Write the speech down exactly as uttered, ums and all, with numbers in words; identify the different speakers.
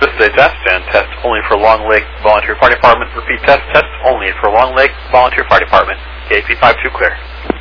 Speaker 1: This is a test, and test only for Long Lake Volunteer Fire Department. Repeat, test, test only for Long Lake Volunteer Fire Department. K P fifty-two clear.